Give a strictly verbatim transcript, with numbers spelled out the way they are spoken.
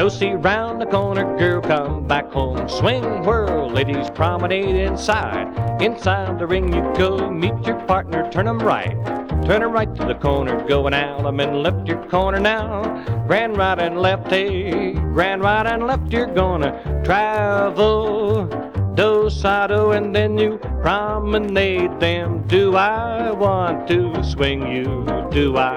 Go see round the corner, girl, come back home. Swing, whirl, ladies promenade inside. Inside the ring you go, meet your partner, turn 'em right. Turn 'em right to the corner, going out, I'm in left your corner now. Grand right and left, hey, grand right and left, you're gonna travel. Do, si, do, and then you promenade them. Do I want to swing you? Do I